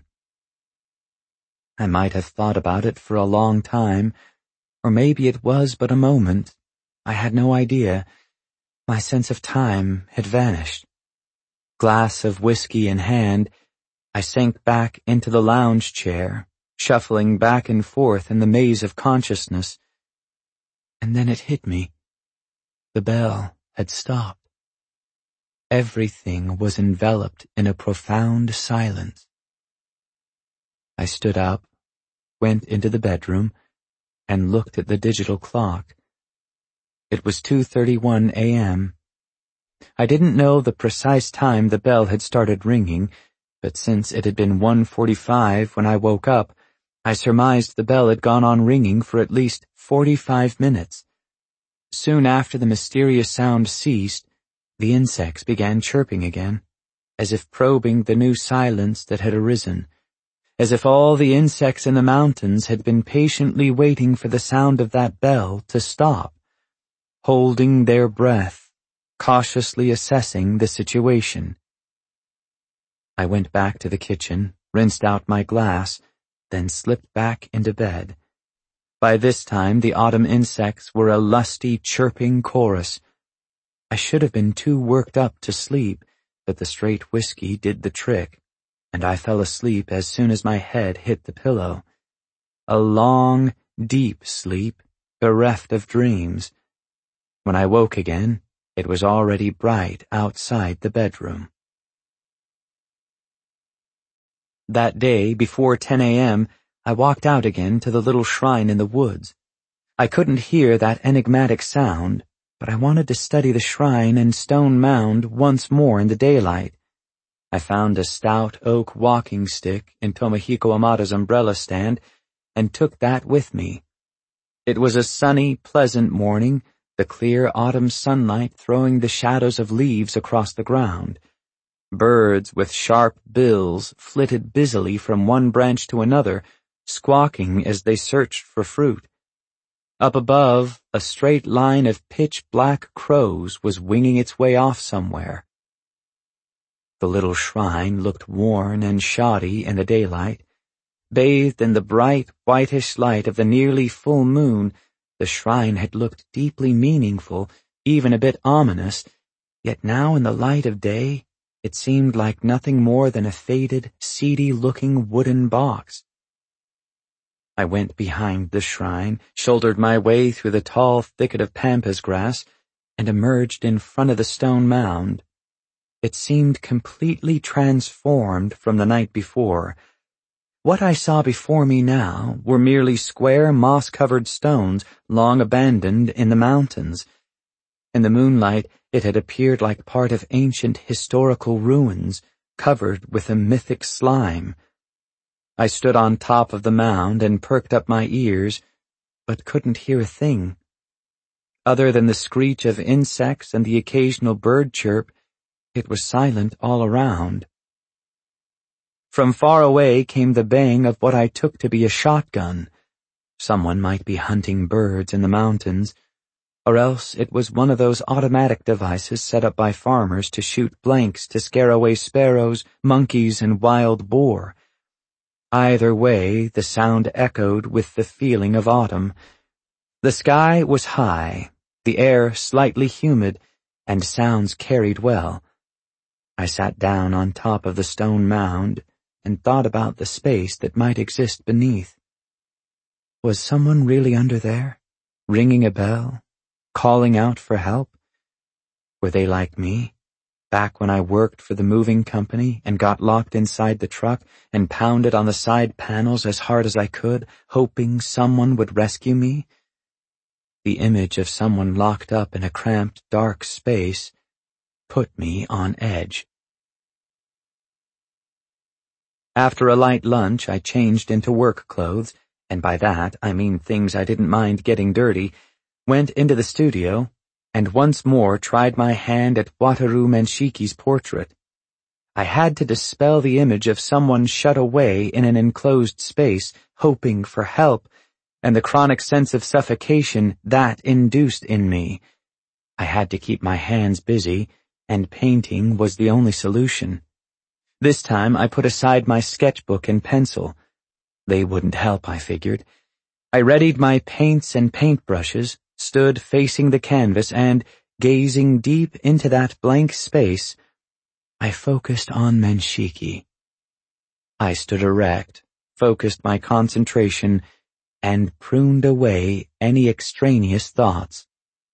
[SPEAKER 1] I might have thought about it for a long time, or maybe it was but a moment. I had no idea. My sense of time had vanished. Glass of whiskey in hand, I sank back into the lounge chair, shuffling back and forth in the maze of consciousness. And then it hit me. The bell had stopped. Everything was enveloped in a profound silence. I stood up, went into the bedroom, and looked at the digital clock. It was 2:31 a.m. I didn't know the precise time the bell had started ringing, but since it had been 1:45 when I woke up, I surmised the bell had gone on ringing for at least 45 minutes. Soon after the mysterious sound ceased, the insects began chirping again, as if probing the new silence that had arisen, as if all the insects in the mountains had been patiently waiting for the sound of that bell to stop, holding their breath, cautiously assessing the situation. I went back to the kitchen, rinsed out my glass, then slipped back into bed. By this time the autumn insects were a lusty, chirping chorus. I should have been too worked up to sleep, but the straight whiskey did the trick, and I fell asleep as soon as my head hit the pillow. A long, deep sleep, bereft of dreams. When I woke again, it was already bright outside the bedroom. That day, before 10 a.m., I walked out again to the little shrine in the woods. I couldn't hear that enigmatic sound, but I wanted to study the shrine and stone mound once more in the daylight. I found a stout oak walking stick in Tomohiko Amada's umbrella stand and took that with me. It was a sunny, pleasant morning, the clear autumn sunlight throwing the shadows of leaves across the ground. Birds with sharp bills flitted busily from one branch to another, squawking as they searched for fruit. Up above, a straight line of pitch-black crows was winging its way off somewhere. The little shrine looked worn and shoddy in the daylight. Bathed in the bright, whitish light of the nearly full moon, the shrine had looked deeply meaningful, even a bit ominous, yet now in the light of day, it seemed like nothing more than a faded, seedy-looking wooden box. I went behind the shrine, shouldered my way through the tall thicket of pampas grass, and emerged in front of the stone mound. It seemed completely transformed from the night before. What I saw before me now were merely square, moss-covered stones long abandoned in the mountains. In the moonlight, it had appeared like part of ancient historical ruins, covered with a mythic slime. I stood on top of the mound and perked up my ears, but couldn't hear a thing. Other than the screech of insects and the occasional bird chirp, it was silent all around. From far away came the bang of what I took to be a shotgun. Someone might be hunting birds in the mountains, or else it was one of those automatic devices set up by farmers to shoot blanks to scare away sparrows, monkeys, and wild boar. Either way, the sound echoed with the feeling of autumn. The sky was high, the air slightly humid, and sounds carried well. I sat down on top of the stone mound and thought about the space that might exist beneath. Was someone really under there, ringing a bell, calling out for help? Were they like me, back when I worked for the moving company and got locked inside the truck and pounded on the side panels as hard as I could, hoping someone would rescue me? The image of someone locked up in a cramped, dark space put me on edge. After a light lunch, I changed into work clothes, and by that I mean things I didn't mind getting dirty, went into the studio, and once more tried my hand at Wataru Menshiki's portrait. I had to dispel the image of someone shut away in an enclosed space, hoping for help, and the chronic sense of suffocation that induced in me. I had to keep my hands busy, and painting was the only solution. This time I put aside my sketchbook and pencil. They wouldn't help, I figured. I readied my paints and paintbrushes, stood facing the canvas, and, gazing deep into that blank space, I focused on Menshiki. I stood erect, focused my concentration, and pruned away any extraneous thoughts.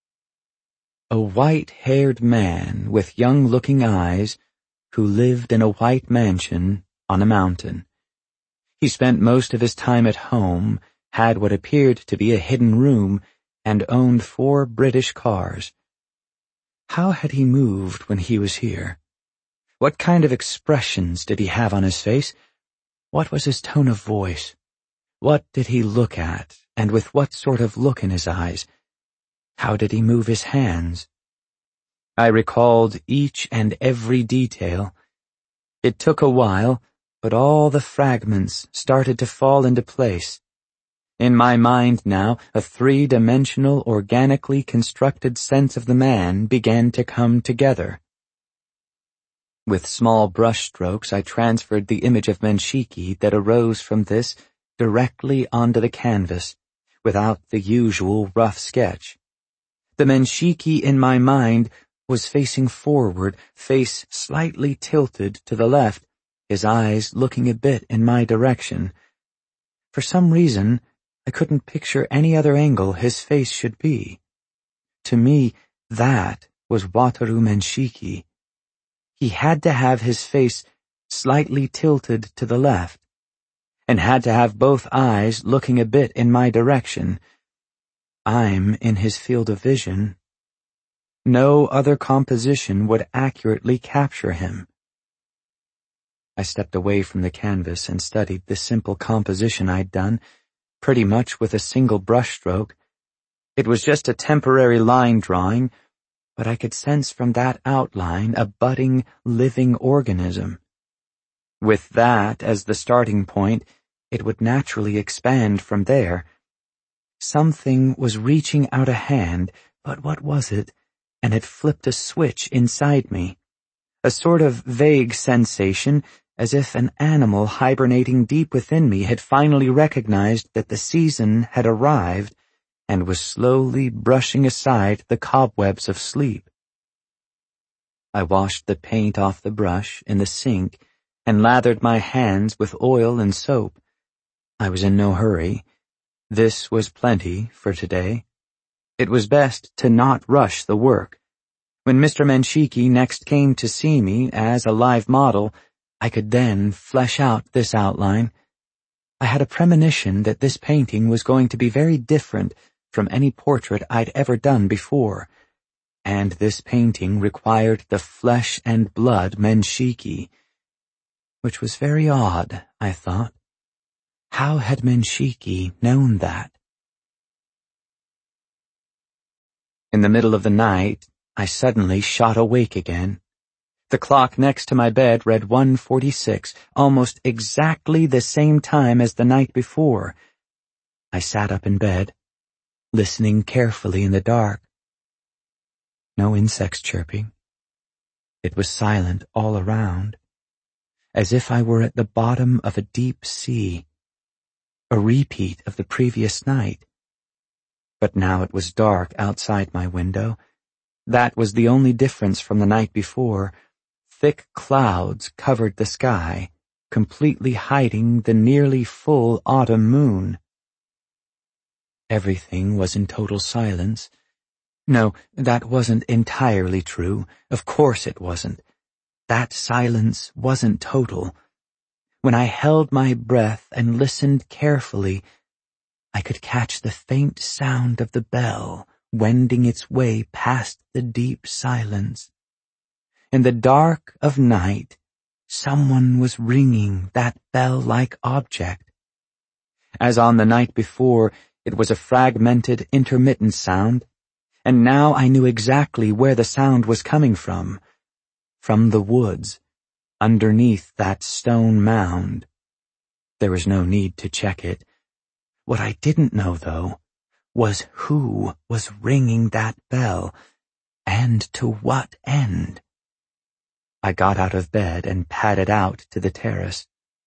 [SPEAKER 1] A white-haired man with young-looking eyes who lived in a white mansion on a mountain. He spent most of his time at home, had what appeared to be a hidden room, and owned 4 British cars. How had he moved when he was here? What kind of expressions did he have on his face? What was his tone of voice? What did he look at, and with what sort of look in his eyes? How did he move his hands? I recalled each and every detail. It took a while, but all the fragments started to fall into place. In my mind now, a 3-dimensional, organically constructed sense of the man began to come together. With small brush strokes, I transferred the image of Menshiki that arose from this directly onto the canvas, without the usual rough sketch. The Menshiki in my mind was facing forward, face slightly tilted to the left, his eyes looking a bit in my direction. For some reason, I couldn't picture any other angle his face should be. To me, that was Wataru Menshiki. He had to have his face slightly tilted to the left, and had to have both eyes looking a bit in my direction. I'm in his field of vision. No other composition would accurately capture him. I stepped away from the canvas and studied the simple composition I'd done, pretty much with a single brushstroke. It was just a temporary line drawing, but I could sense from that outline a budding, living organism. With that as the starting point, it would naturally expand from there. Something was reaching out a hand, but what was it? And had flipped a switch inside me. A sort of vague sensation, as if an animal hibernating deep within me had finally recognized that the season had arrived and was slowly brushing aside the cobwebs of sleep. I washed the paint off the brush in the sink and lathered my hands with oil and soap. I was in no hurry. This was plenty for today. It was best to not rush the work. When Mr. Menshiki next came to see me as a live model, I could then flesh out this outline. I had a premonition that this painting was going to be very different from any portrait I'd ever done before, and this painting required the flesh and blood Menshiki, which was very odd, I thought. How had Menshiki known that? In the middle of the night, I suddenly shot awake again. The clock next to my bed read 1:46, almost exactly the same time as the night before. I sat up in bed, listening carefully in the dark. No insects chirping. It was silent all around, as if I were at the bottom of a deep sea, a repeat of the previous night. But now it was dark outside my window. That was the only difference from the night before. Thick clouds covered the sky, completely hiding the nearly full autumn moon. Everything was in total silence. No, that wasn't entirely true. Of course it wasn't. That silence wasn't total. When I held my breath and listened carefully, I could catch the faint sound of the bell wending its way past the deep silence. In the dark of night, someone was ringing that bell-like object. As on the night before, it was a fragmented, intermittent sound, and now I knew exactly where the sound was coming from. From the woods, underneath that stone mound. There was no need to check it. What I didn't know, though, was who was ringing that bell, And to what end? I got out of bed and padded out to the terrace.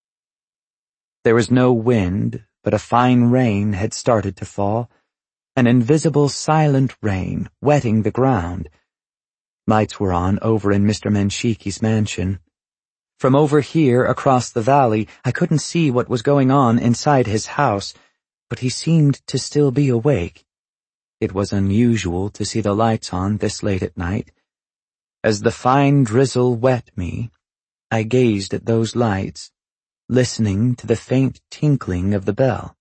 [SPEAKER 1] There was no wind, but a fine rain had started to fall, an invisible silent rain wetting the ground. Lights were on over in Mr. Menshiki's mansion. From over here across the valley, I couldn't see what was going on inside his house, but he seemed to still be awake. It was unusual to see the lights on this late at night. As the fine drizzle wet me, I gazed at those lights, listening to the faint tinkling of the bell.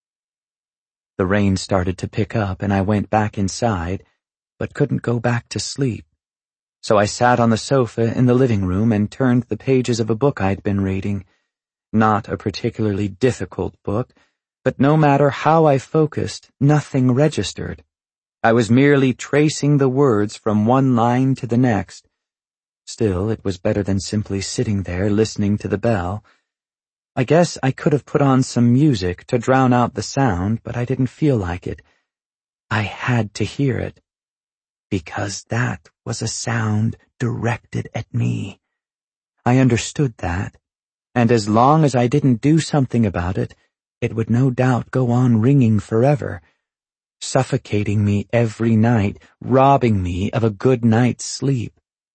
[SPEAKER 1] The rain started to pick up and I went back inside, but couldn't go back to sleep. So I sat on the sofa in the living room and turned the pages of a book I'd been reading. Not a particularly difficult book, but no matter how I focused, nothing registered. I was merely tracing the words from one line to the next. Still, it was better than simply sitting there listening to the bell. I guess I could have put on some music to drown out the sound, but I didn't feel like it. I had to hear it, because that was a sound directed at me. I understood that, and as long as I didn't do something about it, it would no doubt go on ringing forever, suffocating me every night, robbing me of a good night's sleep.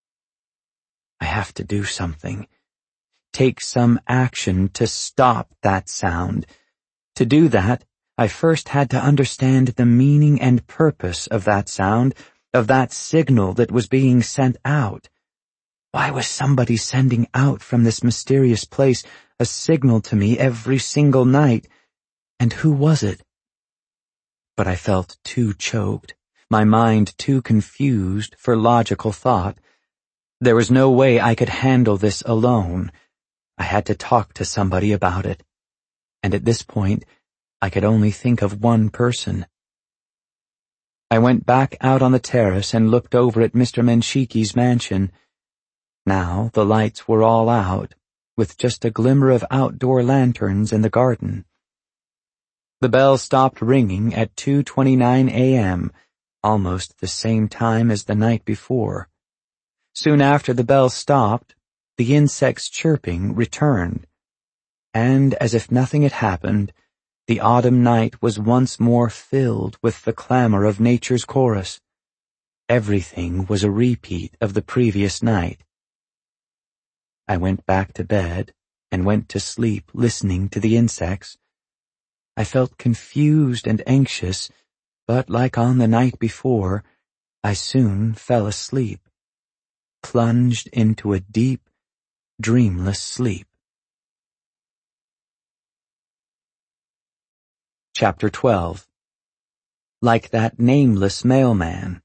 [SPEAKER 1] I have to do something. Take some action to stop that sound. To do that, I first had to understand the meaning and purpose of that sound, of that signal that was being sent out. Why was somebody sending out from this mysterious place a signal to me every single night? And who was it? But I felt too choked, my mind too confused for logical thought. There was no way I could handle this alone. I had to talk to somebody about it. And at this point, I could only think of one person. I went back out on the terrace and looked over at Mr. Menshiki's mansion. Now the lights were all out, with just a glimmer of outdoor lanterns in the garden. The bell stopped ringing at 2:29 a.m., almost the same time as the night before. Soon after the bell stopped, the insects' chirping returned, and as if nothing had happened, the autumn night was once more filled with the clamor of nature's chorus. Everything was a repeat of the previous night. I went back to bed and went to sleep listening to the insects. I felt confused and anxious, but like on the night before, I soon fell asleep, plunged into a deep, dreamless sleep. Chapter 12. Like that nameless mailman.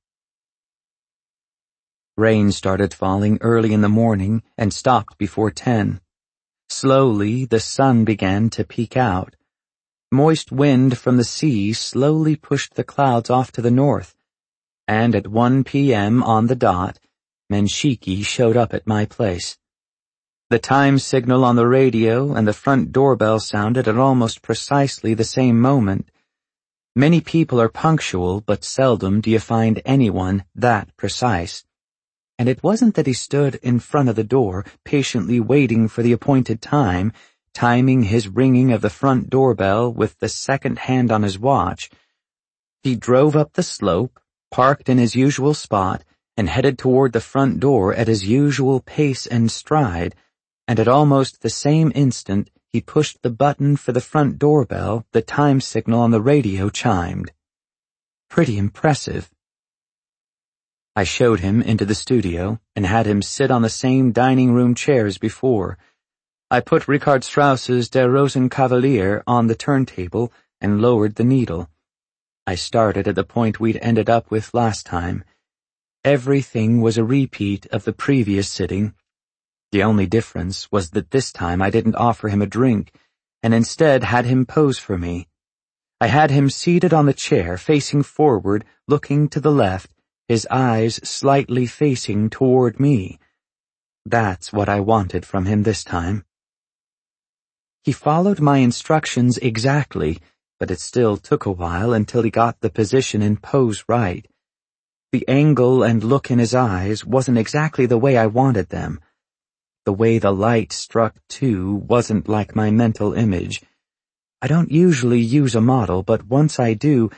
[SPEAKER 1] Rain started falling early in the morning and stopped before 10. Slowly, the sun began to peek out. Moist wind from the sea slowly pushed the clouds off to the north, and at 1 p.m. on the dot, Menshiki showed up at my place. The time signal on the radio and the front doorbell sounded at almost precisely the same moment. Many people are punctual, but seldom do you find anyone that precise. And it wasn't that he stood in front of the door, patiently waiting for the appointed time, timing his ringing of the front doorbell with the second hand on his watch. He drove up the slope, parked in his usual spot, and headed toward the front door at his usual pace and stride, and at almost the same instant he pushed the button for the front doorbell, the time signal on the radio chimed. Pretty impressive. I showed him into the studio and had him sit on the same dining room chair as before. I put Richard Strauss's Der Rosenkavalier on the turntable and lowered the needle. I started at the point we'd ended up with last time. Everything was a repeat of the previous sitting. The only difference was that this time I didn't offer him a drink, and instead had him pose for me. I had him seated on the chair, facing forward, looking to the left, his eyes slightly facing toward me. That's what I wanted from him this time. He followed my instructions exactly, but it still took a while until he got the position and pose right. The angle and look in his eyes wasn't exactly the way I wanted them. The way the light struck, too, wasn't like my mental image. I don't usually use a model, but once I do,